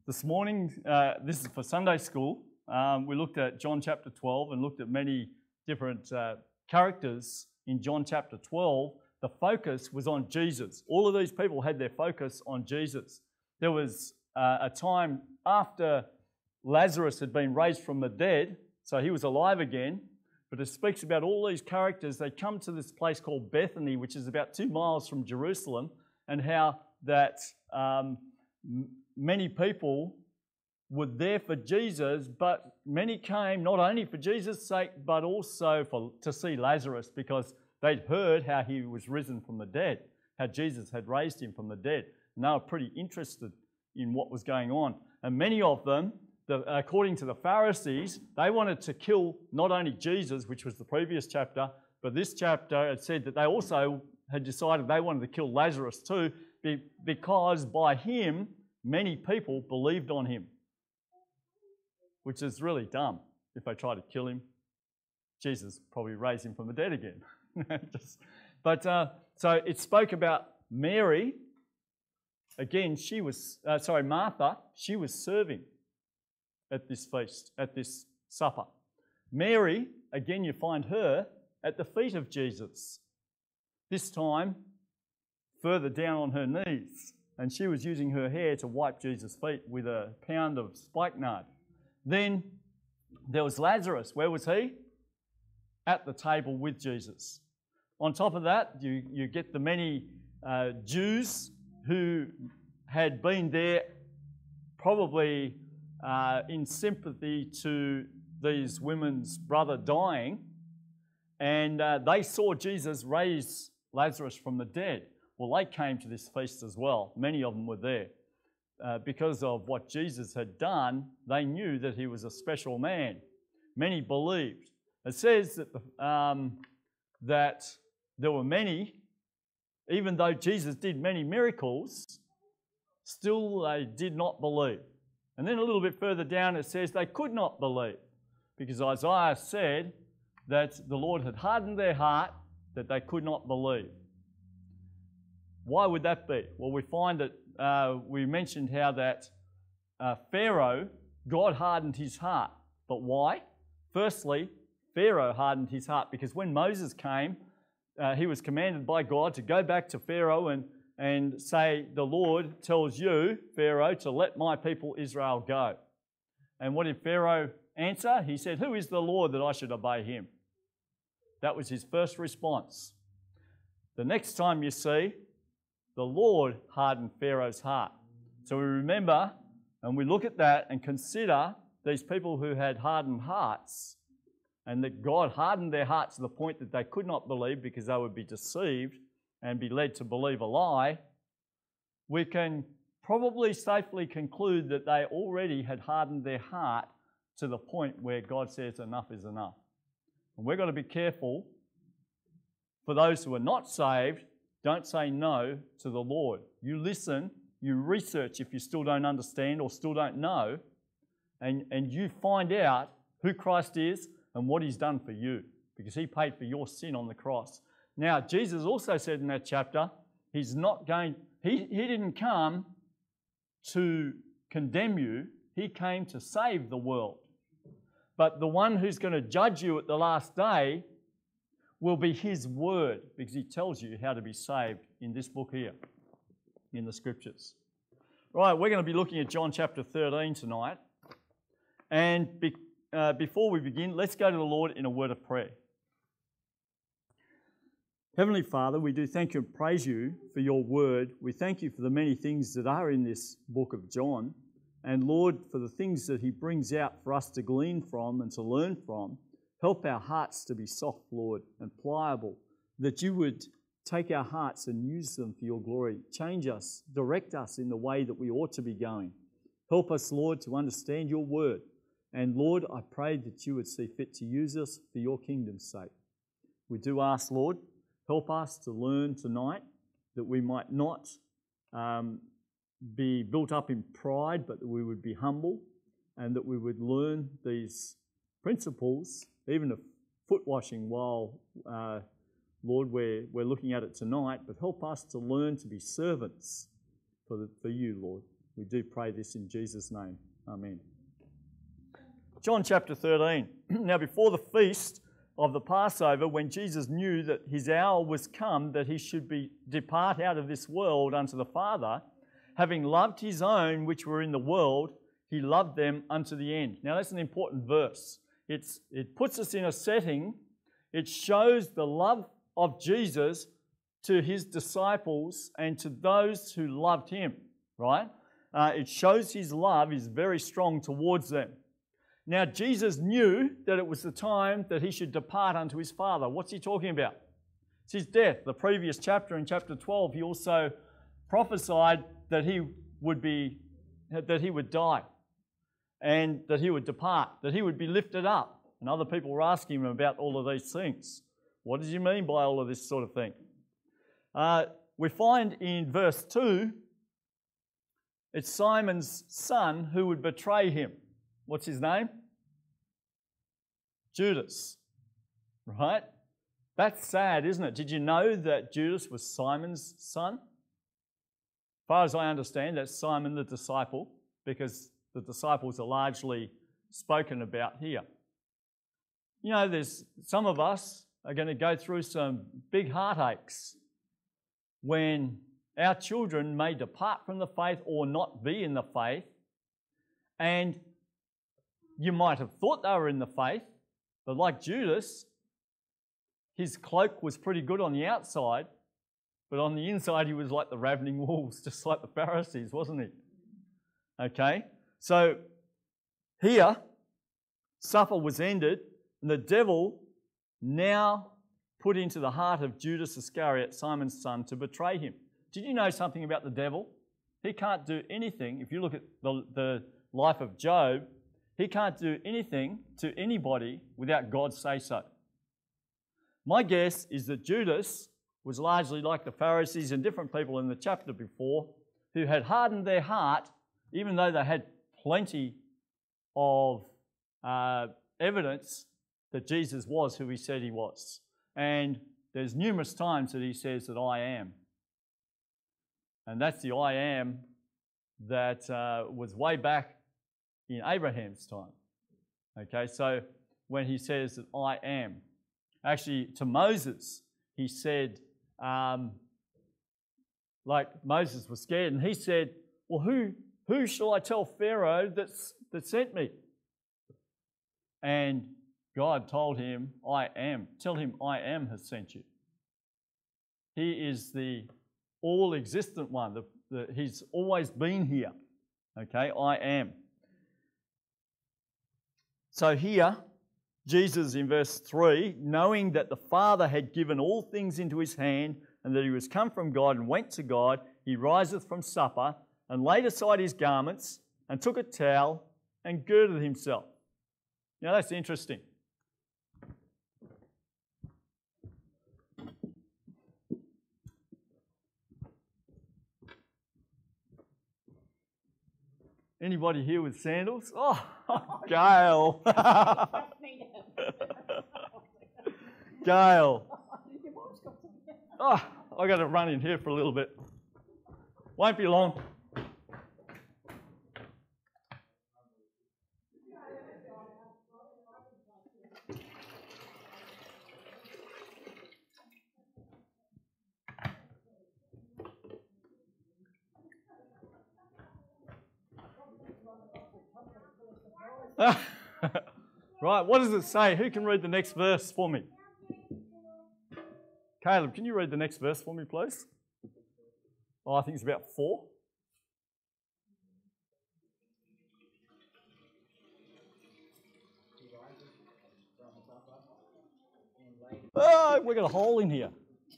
This morning, this is for Sunday school. We looked at John chapter 12 and looked at many different characters in John chapter 12. The focus was on Jesus. All of these people had their focus on Jesus. There was a time after Lazarus had been raised from the dead, so he was alive again, but it speaks about all these characters. They come to this place called Bethany, which is about 2 miles from Jerusalem, and how that many people were there for Jesus, but many came not only for Jesus' sake, but also to see Lazarus, because they'd heard how he was risen from the dead, how Jesus had raised him from the dead. And they were pretty interested in what was going on. And many of them, according to the Pharisees, they wanted to kill not only Jesus, which was the previous chapter, but this chapter it said that they also had decided they wanted to kill Lazarus too, because by him, many people believed on him, which is really dumb. If they try to kill him, Jesus probably raised him from the dead again. So it spoke about Mary. Again, Martha, she was serving at this feast, at this supper. Mary, again, you find her at the feet of Jesus. This time, further down on her knees. And she was using her hair to wipe Jesus' feet with a pound of spikenard. Then there was Lazarus. Where was he? At the table with Jesus. On top of that, you get the many Jews who had been there probably in sympathy to these women's brother dying, and they saw Jesus raise Lazarus from the dead. Well, they came to this feast as well. Many of them were there. Because of what Jesus had done, they knew that he was a special man. Many believed. It says that, that there were many, even though Jesus did many miracles, still they did not believe. And then a little bit further down it says they could not believe, because Isaiah said that the Lord had hardened their heart, that they could not believe. Why would that be? Well, we find that we mentioned how that Pharaoh, God hardened his heart. But why? Firstly, Pharaoh hardened his heart because when Moses came, he was commanded by God to go back to Pharaoh and say, the Lord tells you, Pharaoh, to let my people Israel go. And what did Pharaoh answer? He said, who is the Lord that I should obey him? That was his first response. The next time you see, the Lord hardened Pharaoh's heart. So we remember and we look at that and consider these people who had hardened hearts, and that God hardened their hearts to the point that they could not believe because they would be deceived and be led to believe a lie. We can probably safely conclude that they already had hardened their heart to the point where God says enough is enough. And we've got to be careful. For those who are not saved, don't say no to the Lord. You listen, you research if you still don't understand or still don't know, and you find out who Christ is and what he's done for you, because he paid for your sin on the cross. Now, Jesus also said in that chapter, he didn't come to condemn you, he came to save the world. But the one who's going to judge you at the last day will be his word, because he tells you how to be saved in this book here, in the scriptures. Right, we're going to be looking at John chapter 13 tonight. And before we begin, let's go to the Lord in a word of prayer. Heavenly Father, we do thank you and praise you for your word. We thank you for the many things that are in this book of John. And Lord, for the things that he brings out for us to glean from and to learn from. Help our hearts to be soft, Lord, and pliable, that you would take our hearts and use them for your glory. Change us, direct us in the way that we ought to be going. Help us, Lord, to understand your word. And Lord, I pray that you would see fit to use us for your kingdom's sake. We do ask, Lord, help us to learn tonight that we might not be built up in pride, but that we would be humble and that we would learn these principles, even of foot washing while, Lord, we're looking at it tonight, but help us to learn to be servants for you, Lord. We do pray this in Jesus' name. Amen. John chapter 13. Now before the feast of the Passover, when Jesus knew that his hour was come, that he should depart out of this world unto the Father, having loved his own which were in the world, he loved them unto the end. Now that's an important verse. It puts us in a setting. It shows the love of Jesus to his disciples and to those who loved him, right? It shows his love is very strong towards them. Now, Jesus knew that it was the time that he should depart unto his Father. What's he talking about? It's his death. The previous chapter, in chapter 12, he also prophesied that he would die and that he would depart, that he would be lifted up. And other people were asking him about all of these things. What does he mean by all of this sort of thing? We find in verse 2, it's Simon's son who would betray him. What's his name? Judas. Right? That's sad, isn't it? Did you know that Judas was Simon's son? As far as I understand, that's Simon the disciple, because the disciples are largely spoken about here. You know, there's some of us are going to go through some big heartaches when our children may depart from the faith or not be in the faith, and you might have thought they were in the faith, but like Judas, his cloak was pretty good on the outside, but on the inside he was like the ravening wolves, just like the Pharisees, wasn't he? Okay, so here, supper was ended, and the devil now put into the heart of Judas Iscariot, Simon's son, to betray him. Did you know something about the devil? He can't do anything. If you look at the life of Job, he can't do anything to anybody without God say so. My guess is that Judas was largely like the Pharisees and different people in the chapter before who had hardened their heart, even though they had plenty of evidence that Jesus was who he said he was. And there's numerous times that he says that I am. And that's the I am that was way back in Abraham's time. Okay, so when he says that I am, actually to Moses, he said, like Moses was scared, and he said, well, who shall I tell Pharaoh that sent me? And God told him, I am. Tell him I am has sent you. He is the all-existent one. He's always been here. Okay, I am. So here, Jesus in verse 3, knowing that the Father had given all things into his hand and that he was come from God and went to God, he riseth from supper and laid aside his garments and took a towel and girded himself. Now that's interesting. Anybody here with sandals? Oh, Gail. Gail. Oh, I got to run in here for a little bit. Won't be long. Right, what does it say? Who can read the next verse for me? Caleb, can you read the next verse for me, please? Oh, I think it's about 4. Oh, we got a hole in here.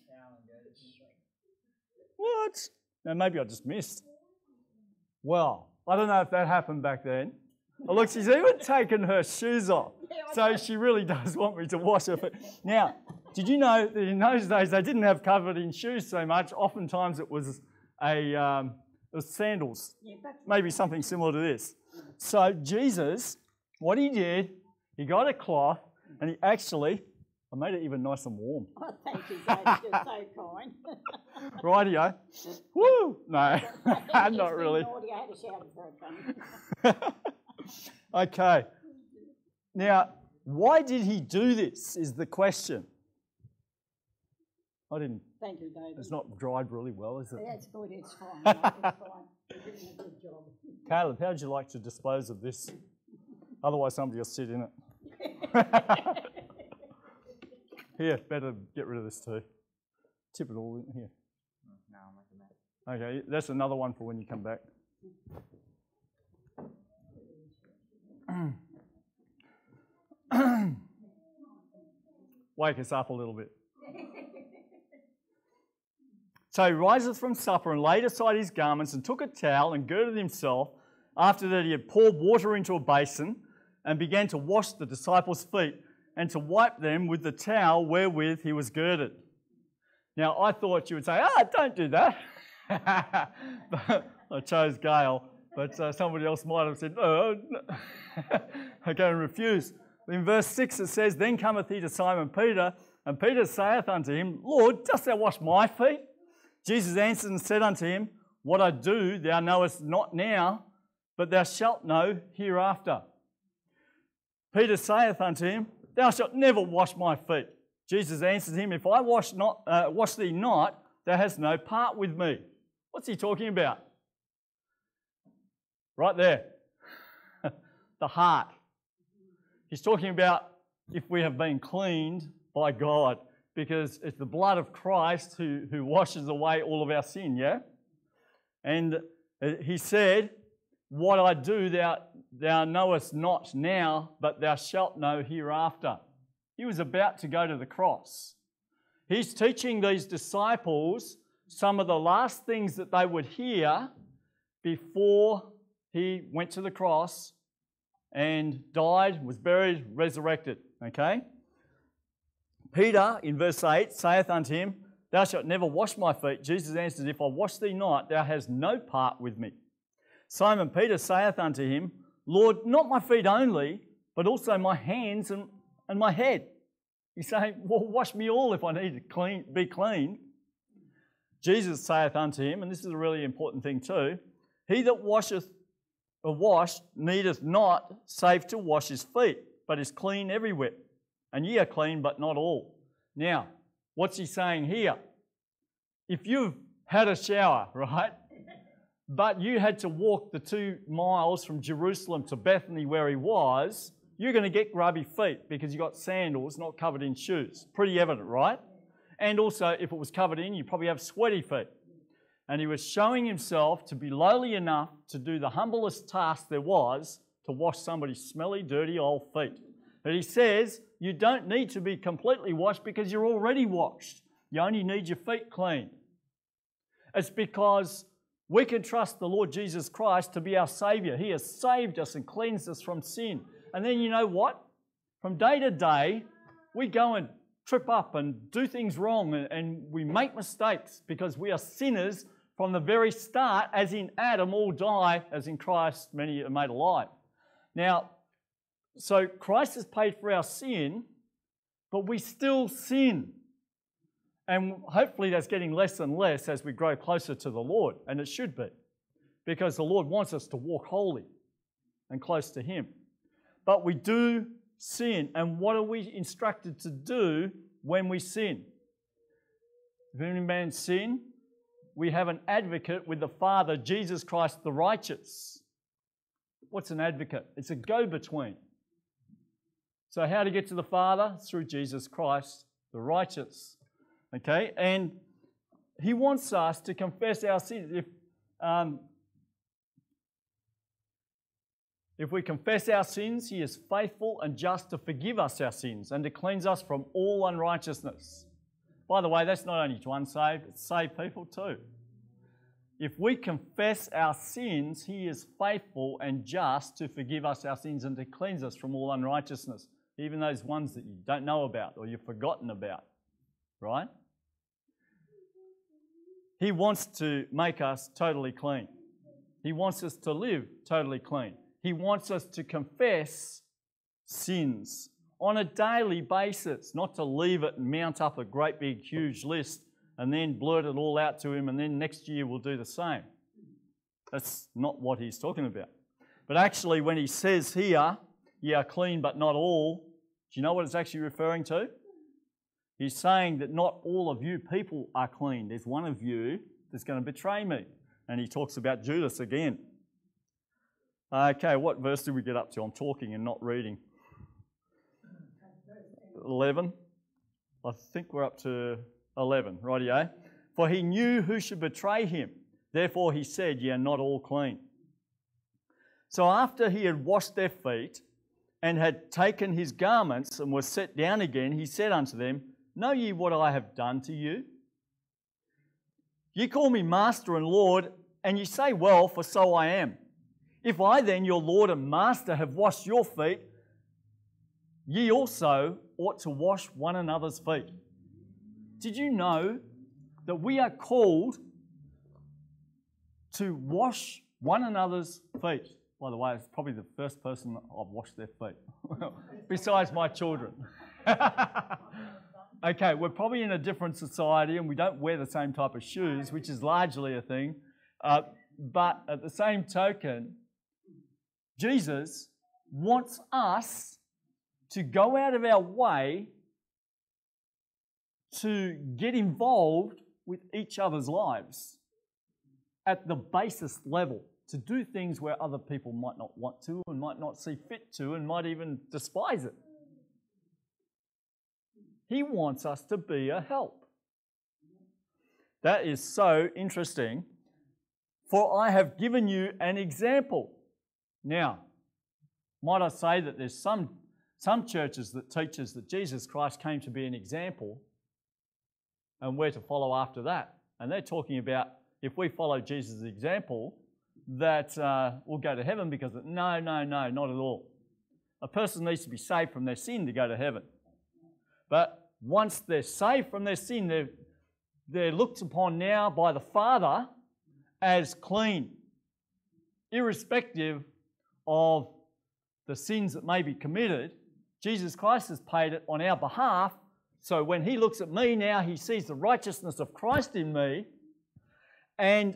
What? Now, maybe I just missed. Well, I don't know if that happened back then. Oh, look, she's even taken her shoes off. So she really does want me to wash her feet. Now, did you know that in those days they didn't have covered in shoes so much? Oftentimes it was sandals, maybe something similar to this. So Jesus, what he did, he got a cloth and he actually, I made it even nice and warm. Oh, thank you, Dave. You're so kind. Rightio. Woo! No, not really. Naughty, I had to shout it for a fun. Okay. Now, why did he do this is the question. I didn't, Thank you, David. it's not dried really well, is it? That's good, it's fine. Mate, it's fine. You're doing a good job. Caleb, how would you like to dispose of this? Otherwise somebody will sit in it. Here, better get rid of this too. Tip it all in here. No, I'm making that. Okay, that's another one for when you come back. Wake us up a little bit. So he riseth from supper and laid aside his garments and took a towel and girded himself. After that he had poured water into a basin and began to wash the disciples' feet and to wipe them with the towel wherewith he was girded. Now I thought you would say, don't do that. But I chose Gail, but somebody else might have said, no. Okay, and refused. In verse 6 it says, Then cometh he to Simon Peter, and Peter saith unto him, Lord, dost thou wash my feet? Jesus answered and said unto him, What I do thou knowest not now, but thou shalt know hereafter. Peter saith unto him, Thou shalt never wash my feet. Jesus answered him, If I wash thee not, thou hast no part with me. What's he talking about? Right there. The heart. He's talking about if we have been cleaned by God, because it's the blood of Christ who washes away all of our sin, yeah? And he said, What I do thou knowest not now, but thou shalt know hereafter. He was about to go to the cross. He's teaching these disciples some of the last things that they would hear before he went to the cross and died, was buried, resurrected, okay? Peter, in verse 8, saith unto him, Thou shalt never wash my feet. Jesus answered, If I wash thee not, thou hast no part with me. Simon Peter saith unto him, Lord, not my feet only, but also my hands and my head. He's saying, Well, wash me all if I need to be clean. Jesus saith unto him, and this is a really important thing too, He that washeth or washed needeth not save to wash his feet, but is clean everywhere. And ye are clean, but not all. Now, what's he saying here? If you've had a shower, right, but you had to walk the 2 miles from Jerusalem to Bethany where he was, you're going to get grubby feet because you got sandals not covered in shoes. Pretty evident, right? And also, if it was covered in, you probably have sweaty feet. And he was showing himself to be lowly enough to do the humblest task there was to wash somebody's smelly, dirty old feet. But he says, you don't need to be completely washed because you're already washed. You only need your feet cleaned. It's because we can trust the Lord Jesus Christ to be our Saviour. He has saved us and cleansed us from sin. And then you know what? From day to day, we go and trip up and do things wrong and we make mistakes because we are sinners from the very start, as in Adam all die, as in Christ many are made alive. Now, so Christ has paid for our sin, but we still sin. And hopefully that's getting less and less as we grow closer to the Lord, and it should be, because the Lord wants us to walk holy and close to Him. But we do sin, and what are we instructed to do when we sin? If any man sin, we have an advocate with the Father, Jesus Christ the righteous. What's an advocate? It's a go-between. So how to get to the Father? Through Jesus Christ the righteous. Okay, and He wants us to confess our sins. If we confess our sins, He is faithful and just to forgive us our sins and to cleanse us from all unrighteousness. By the way, that's not only to unsaved, it's saved people too. If we confess our sins, He is faithful and just to forgive us our sins and to cleanse us from all unrighteousness, even those ones that you don't know about or you've forgotten about, right? He wants to make us totally clean. He wants us to live totally clean. He wants us to confess sins on a daily basis, not to leave it and mount up a great big huge list and then blurt it all out to Him and then next year we'll do the same. That's not what he's talking about. But actually, when he says here, ye are clean but not all, do you know what it's actually referring to? He's saying that not all of you people are clean. There's one of you that's going to betray me. And he talks about Judas again. Okay, what verse did we get up to? I'm talking and not reading. 11. I think we're up to 11, rightio. For he knew who should betray him. Therefore he said, ye are not all clean. So after he had washed their feet and had taken his garments and was set down again, he said unto them, know ye what I have done to you? Ye call me Master and Lord, and ye say, well, for so I am. If I then, your Lord and Master, have washed your feet, ye also ought to wash one another's feet. Did you know that we are called to wash one another's feet? By the way, it's probably the first person I've washed their feet, besides my children. Okay, we're probably in a different society and we don't wear the same type of shoes, which is largely a thing. But at the same token, Jesus wants us to go out of our way to get involved with each other's lives at the basest level, to do things where other people might not want to and might not see fit to and might even despise it. He wants us to be a help. That is so interesting. For I have given you an example. Now, might I say that there's some churches that teach us that Jesus Christ came to be an example and we're to follow after that. And they're talking about if we follow Jesus' example, that we'll go to heaven because no, not at all. A person needs to be saved from their sin to go to heaven. But once they're saved from their sin, they're looked upon now by the Father as clean, irrespective of the sins that may be committed. Jesus Christ has paid it on our behalf. So when he looks at me now, he sees the righteousness of Christ in me, and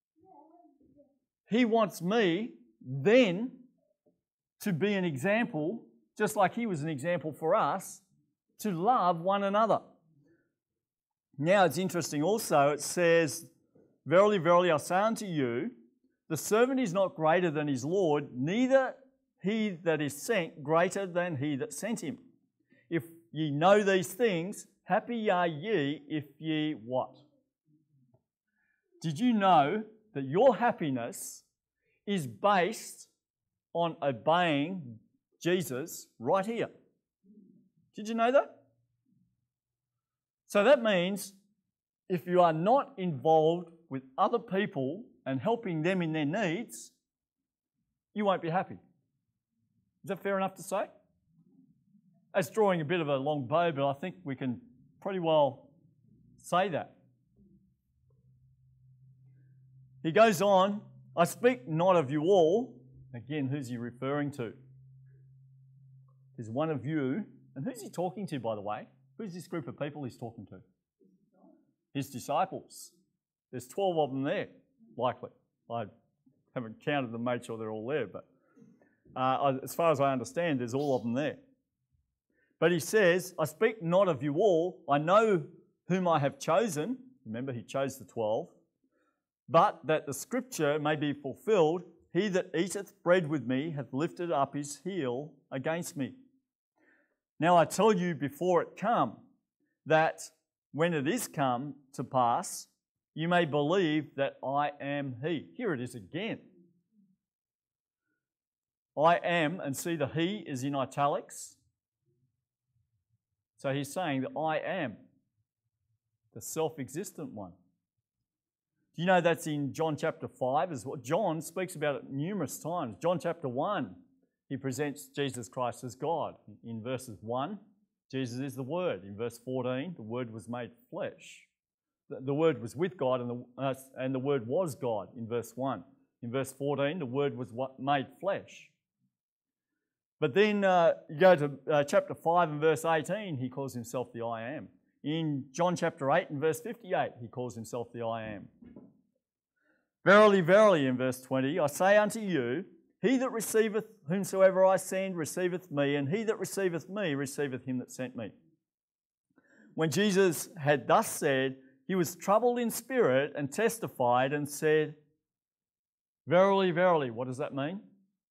he wants me then to be an example, just like he was an example for us, to love one another. Now it's interesting also, it says, verily, verily, I say unto you, the servant is not greater than his Lord, neither he that is sent greater than he that sent him. If ye know these things, happy are ye if ye what? Did you know that your happiness is based on obeying Jesus right here? Did you know that? So that means if you are not involved with other people and helping them in their needs, you won't be happy. Is that fair enough to say? That's drawing a bit of a long bow, but I think we can pretty well say that. He goes on, I speak not of you all. Again, who's he referring to? There's one of you. And who's he talking to, by the way? Who's this group of people he's talking to? His disciples. There's 12 of them there, likely. I haven't counted them, made sure they're all there, but as far as I understand, there's all of them there. But he says, I speak not of you all. I know whom I have chosen. Remember, he chose the 12. But that the scripture may be fulfilled, he that eateth bread with me hath lifted up his heel against me. Now I tell you before it come, that when it is come to pass, you may believe that I am he. Here it is again. I am, and see the he is in italics. So he's saying that I am the self-existent one. Do you know that's in John chapter 5 as well? John speaks about it numerous times. John chapter 1, he presents Jesus Christ as God. In verses 1, Jesus is the Word. In verse 14, the Word was made flesh. The Word was with God and the Word was God in verse 1. In verse 14, the Word was made flesh. But then you go to chapter 5 and verse 18, he calls himself the I Am. In John chapter 8 and verse 58, he calls himself the I Am. Verily, verily, in verse 20, I say unto you, he that receiveth whomsoever I send receiveth me, and he that receiveth me receiveth him that sent me. When Jesus had thus said, he was troubled in spirit and testified and said, verily, verily. What does that mean?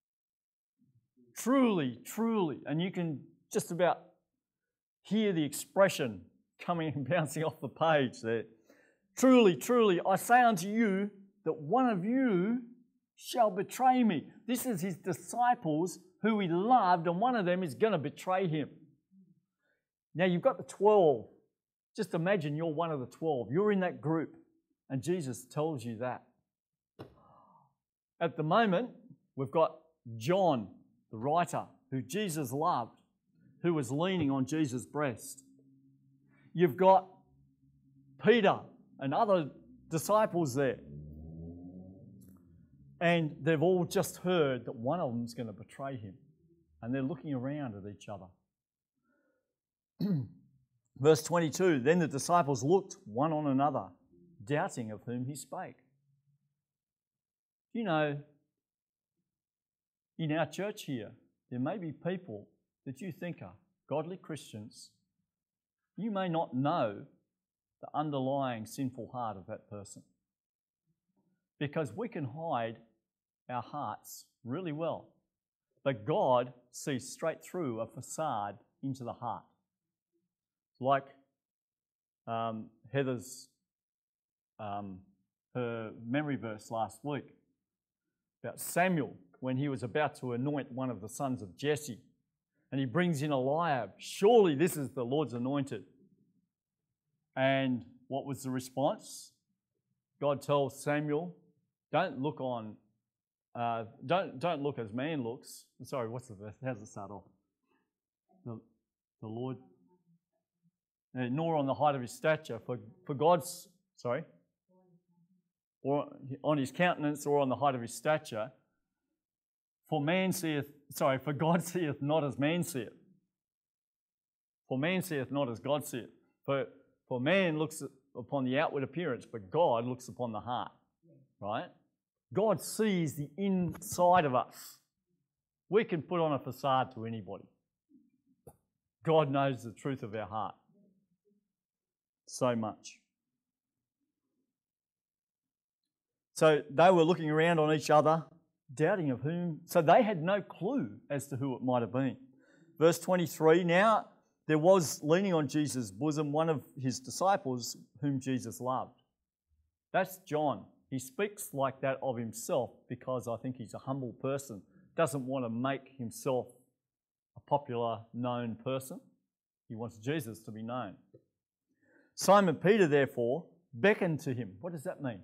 Truly, truly. And you can just about hear the expression coming and bouncing off the page there. Truly, truly, I say unto you that one of you shall betray me. This is his disciples who he loved, and one of them is going to betray him. Now you've got the 12. Just imagine you're one of the 12. You're in that group, and Jesus tells you that. At the moment, we've got John, the writer, who Jesus loved, who was leaning on Jesus' breast. You've got Peter and other disciples there. And they've all just heard that one of them's going to betray him. And they're looking around at each other. Verse 22, then the disciples looked one on another, doubting of whom he spake. You know, in our church here, there may be people that you think are godly Christians. You may not know the underlying sinful heart of that person. Because we can hide our hearts really well. But God sees straight through a facade into the heart. Like Heather's, her memory verse last week about Samuel when he was about to anoint one of the sons of Jesse. And he brings in Eliab. Surely this is the Lord's anointed. And what was the response? God tells Samuel, don't look on, don't look as man looks. Sorry, how's it start off? The Lord, nor on the height of his stature, for God's, or on his countenance, or on the height of his stature. For God seeth not as man seeth. For man seeth not as God seeth. For man looks upon the outward appearance, but God looks upon the heart. Right? God sees the inside of us. We can put on a facade to anybody. God knows the truth of our heart. So much. So they were looking around on each other, doubting of whom. So they had no clue as to who it might have been. Verse 23, now there was leaning on Jesus' bosom one of his disciples whom Jesus loved. That's John. He speaks like that of himself because I think he's a humble person. Doesn't want to make himself a popular, known person. He wants Jesus to be known. Simon Peter, therefore, beckoned to him. What does that mean?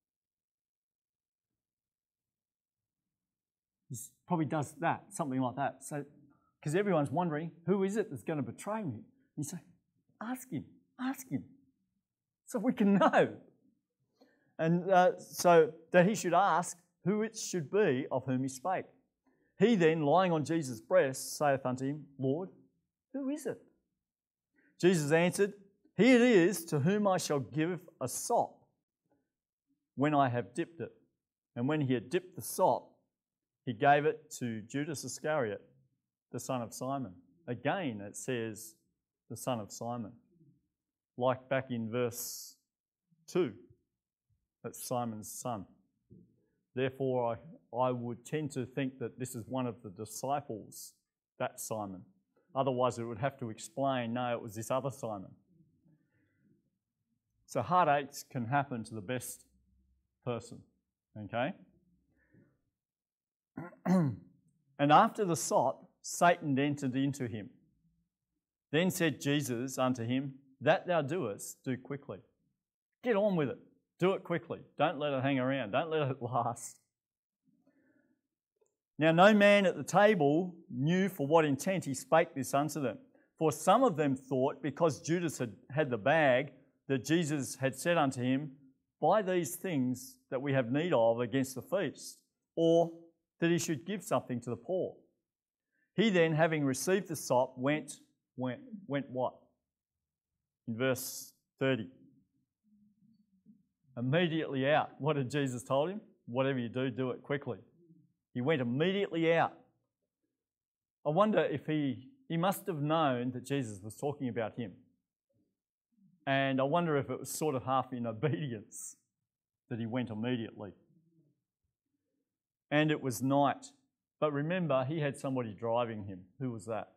He probably does that, something like that. So, because everyone's wondering, who is it that's going to betray me? And you say, ask him, so we can know. And so that he should ask who it should be of whom he spake. He then, lying on Jesus' breast, saith unto him, Lord, who is it? Jesus answered, he it is to whom I shall give a sop when I have dipped it. And when he had dipped the sop, he gave it to Judas Iscariot, the son of Simon. Again, it says the son of Simon. Like back in verse 2, that's Simon's son. Therefore, I would tend to think that this is one of the disciples, that Simon. Otherwise, it would have to explain, no, it was this other Simon. So heartaches can happen to the best person, okay? And after the sop, Satan entered into him. Then said Jesus unto him, that thou doest, do quickly. Get on with it. Do it quickly. Don't let it hang around. Don't let it last. Now no man at the table knew for what intent he spake this unto them. For some of them thought, because Judas had the bag, that Jesus had said unto him, buy these things that we have need of against the feast, or that he should give something to the poor. He then, having received the sop, went what? In verse 30. Immediately out. What did Jesus tell him? Whatever you do, do it quickly. He went immediately out. I wonder if he must have known that Jesus was talking about him. And I wonder if it was sort of half in obedience that he went immediately. And it was night. But remember, he had somebody driving him. Who was that?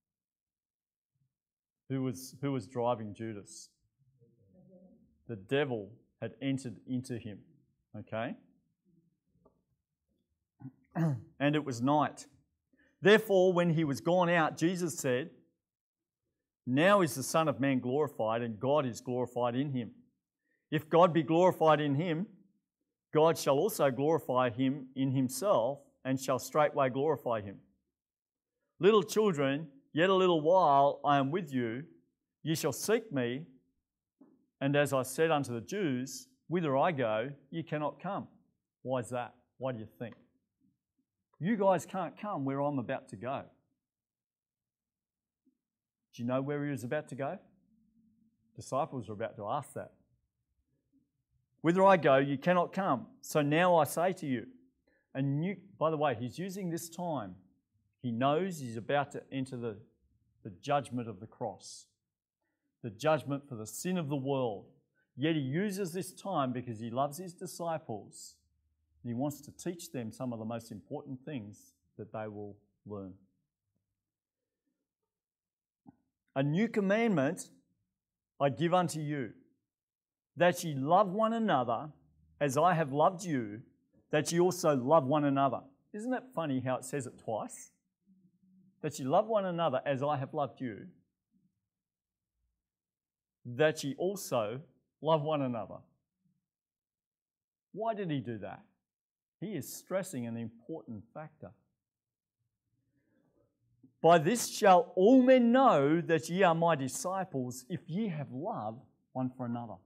Who was driving Judas? The devil had entered into him. Okay? And it was night. Therefore, when he was gone out, Jesus said, "Now is the Son of Man glorified, and God is glorified in him. If God be glorified in him, God shall also glorify him in himself, and shall straightway glorify him. Little children, yet a little while I am with you. Ye shall seek me, and as I said unto the Jews, whither I go, ye cannot come." Why is that? Why do you think? You guys can't come where I'm about to go. Do you know where he was about to go? Disciples were about to ask that. Whither I go, you cannot come. So now I say to you, and you, by the way, he's using this time. He knows he's about to enter the judgment of the cross, the judgment for the sin of the world. Yet he uses this time because he loves his disciples and he wants to teach them some of the most important things that they will learn. A new commandment I give unto you, that ye love one another as I have loved you, that ye also love one another. Isn't that funny how it says it twice? That ye love one another as I have loved you, that ye also love one another. Why did he do that? He is stressing an important factor. By this shall all men know that ye are my disciples, if ye have love one for another.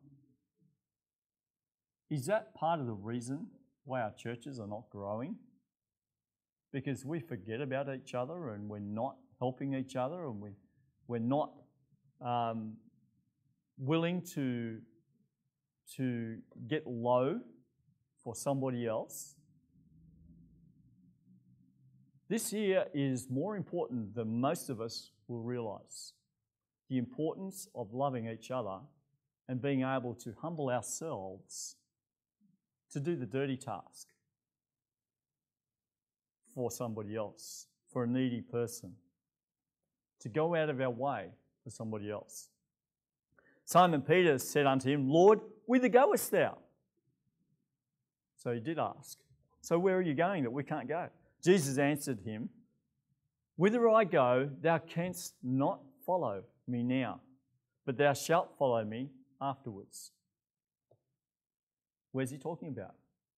Is that part of the reason why our churches are not growing? Because we forget about each other and we're not helping each other and we're not willing to get low for somebody else. This here is more important than most of us will realise. The importance of loving each other and being able to humble ourselves to do the dirty task for somebody else, for a needy person, to go out of our way for somebody else. Simon Peter said unto him, "Lord, whither goest thou?" So he did ask, "So where are you going that we can't go?" Jesus answered him, "Whither I go, thou canst not follow me now, but thou shalt follow me afterwards." Where's he talking about?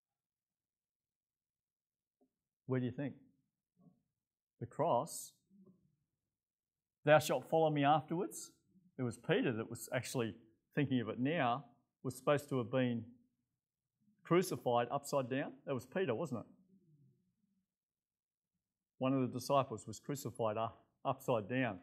Where do you think? The cross. Thou shalt follow me afterwards. It was Peter that was actually thinking of it now, was supposed to have been crucified upside down. That was Peter, wasn't it? One of the disciples was crucified upside down.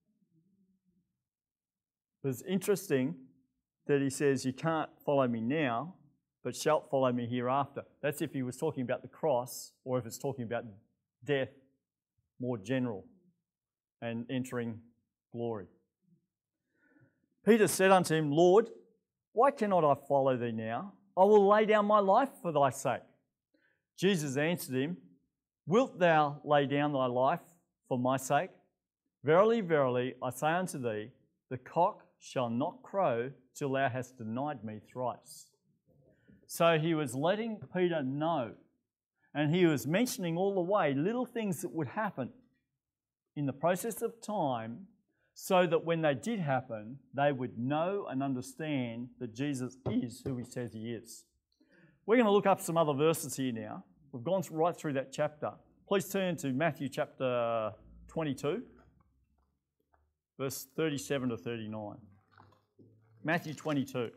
But it's interesting that he says, "You can't follow me now, but shalt follow me hereafter." That's if he was talking about the cross, or if it's talking about death, more general, and entering glory. Peter said unto him, "Lord, why cannot I follow thee now? I will lay down my life for thy sake." Jesus answered him, "Wilt thou lay down thy life for my sake? Verily, verily, I say unto thee, the cock shall not crow till thou hast denied me thrice." So he was letting Peter know, and he was mentioning all the way little things that would happen in the process of time, so that when they did happen, they would know and understand that Jesus is who he says he is. We're going to look up some other verses here now. We've gone right through that chapter. Please turn to Matthew chapter 22, verse 37 to 39. Matthew 22.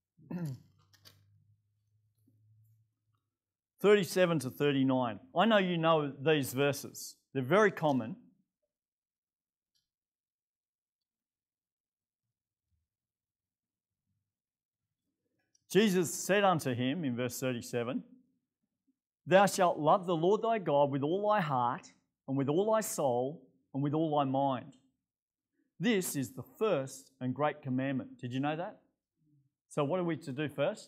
37 to 39. I know you know these verses. They're very common. Jesus said unto him in verse 37, Thou shalt love the Lord thy God with all thy heart, and with all thy soul, and with all thy mind. This is the first and great commandment. Did you know that? So what are we to do first?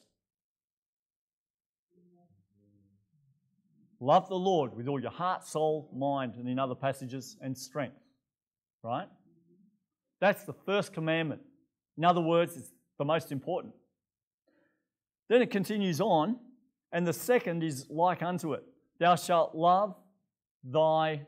Love the Lord with all your heart, soul, mind, and in other passages, and strength. Right? That's the first commandment. In other words, it's the most important. Then it continues on, and the second is like unto it. Thou shalt love thy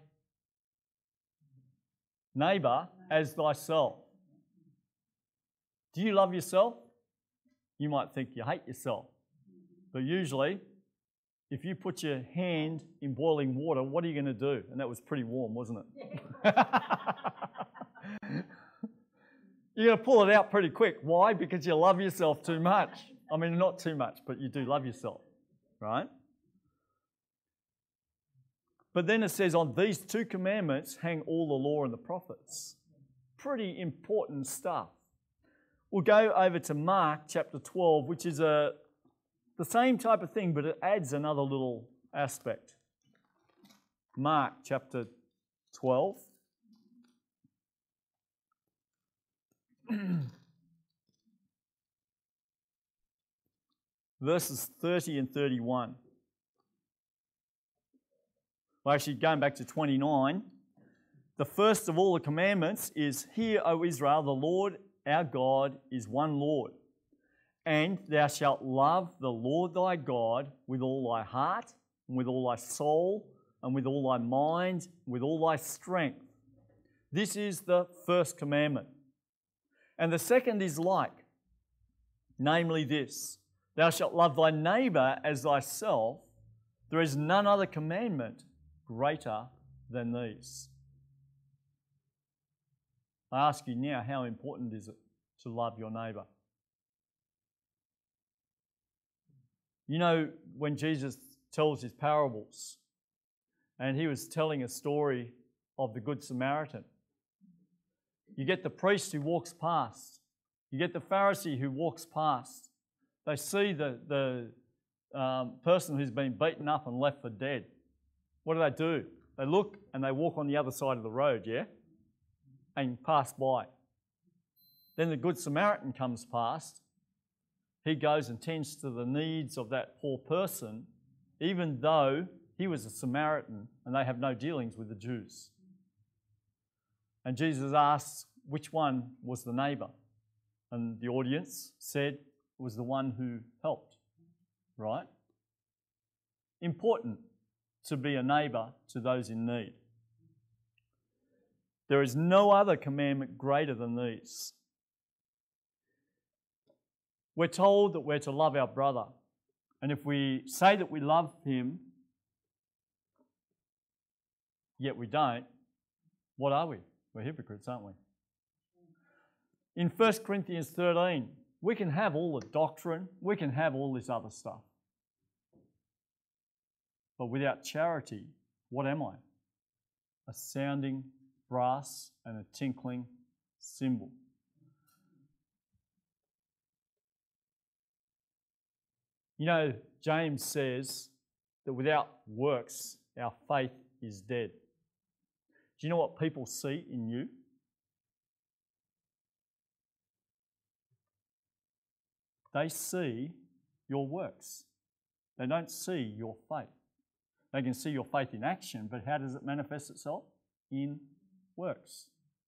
neighbour as thyself. Do you love yourself? You might think you hate yourself. But usually, if you put your hand in boiling water, what are you going to do? And that was pretty warm, wasn't it? You're going to pull it out pretty quick. Why? Because you love yourself too much. I mean, not too much, but you do love yourself, right? But then it says, on these two commandments hang all the law and the prophets. Pretty important stuff. We'll go over to Mark chapter 12, which is the same type of thing, but it adds another little aspect. Mark chapter 12. Verses 30 and 31. Well, actually, going back to 29, the first of all the commandments is, Hear, O Israel, the Lord our God is one Lord. And thou shalt love the Lord thy God with all thy heart, and with all thy soul, and with all thy mind, and with all thy strength. This is the first commandment. And the second is like, namely this, Thou shalt love thy neighbour as thyself. There is none other commandment greater than these. I ask you now, how important is it to love your neighbour? You know, when Jesus tells his parables, and he was telling a story of the Good Samaritan, you get the priest who walks past, you get the Pharisee who walks past. They see the person who's been beaten up and left for dead. What do? They look and they walk on the other side of the road, yeah? And pass by. Then the Good Samaritan comes past. He goes and tends to the needs of that poor person, even though he was a Samaritan and they have no dealings with the Jews. And Jesus asks which one was the neighbour. And the audience said it was the one who helped, right? Important to be a neighbour to those in need. There is no other commandment greater than these. We're told that we're to love our brother. And if we say that we love him, yet we don't, what are we? We're hypocrites, aren't we? In 1 Corinthians 13, we can have all the doctrine, we can have all this other stuff. But without charity, what am I? A sounding brass and a tinkling cymbal. You know, James says that without works, our faith is dead. Do you know what people see in you? They see your works. They don't see your faith. They can see your faith in action, but how does it manifest itself? In works.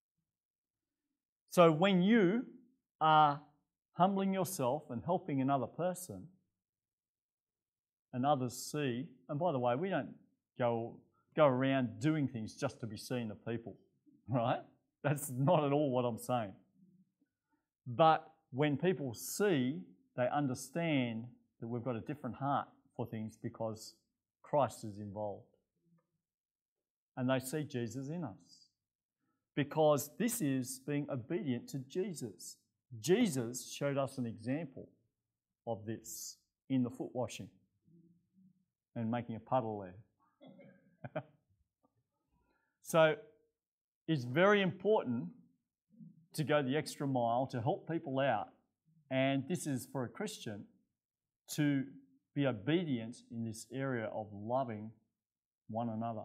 So when you are humbling yourself and helping another person, and others see, and by the way, we don't go around doing things just to be seen of people, right? That's not at all what I'm saying. But when people see, they understand that we've got a different heart for things because Christ is involved. And they see Jesus in us. Because this is being obedient to Jesus. Jesus showed us an example of this in the foot washing and making a puddle there. So it's very important to go the extra mile to help people out. And this is for a Christian, to be obedient in this area of loving one another.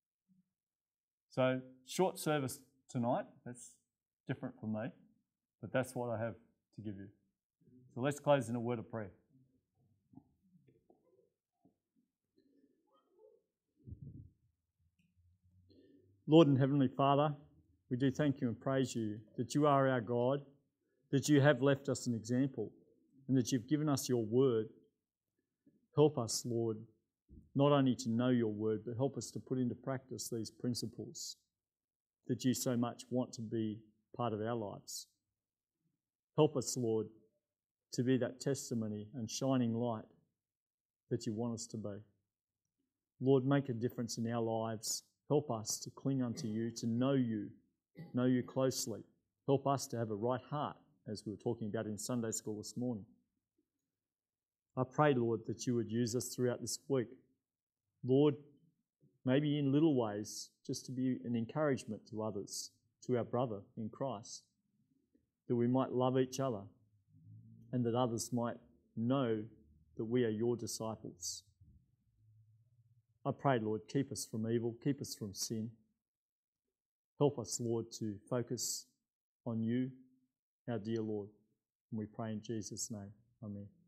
So, short service tonight, that's different for me, but that's what I have to give you. So let's close in a word of prayer. Lord and Heavenly Father, we do thank you and praise you that you are our God, that you have left us an example, and that you've given us your word. Help us, Lord, not only to know your word, but help us to put into practice these principles that you so much want to be part of our lives. Help us, Lord, to be that testimony and shining light that you want us to be. Lord, make a difference in our lives. Help us to cling unto you, to know you closely. Help us to have a right heart, as we were talking about in Sunday school this morning. I pray, Lord, that you would use us throughout this week. Lord, maybe in little ways, just to be an encouragement to others, to our brother in Christ, that we might love each other and that others might know that we are your disciples. I pray, Lord, keep us from evil, keep us from sin. Help us, Lord, to focus on you, our dear Lord. And we pray in Jesus' name. Amen.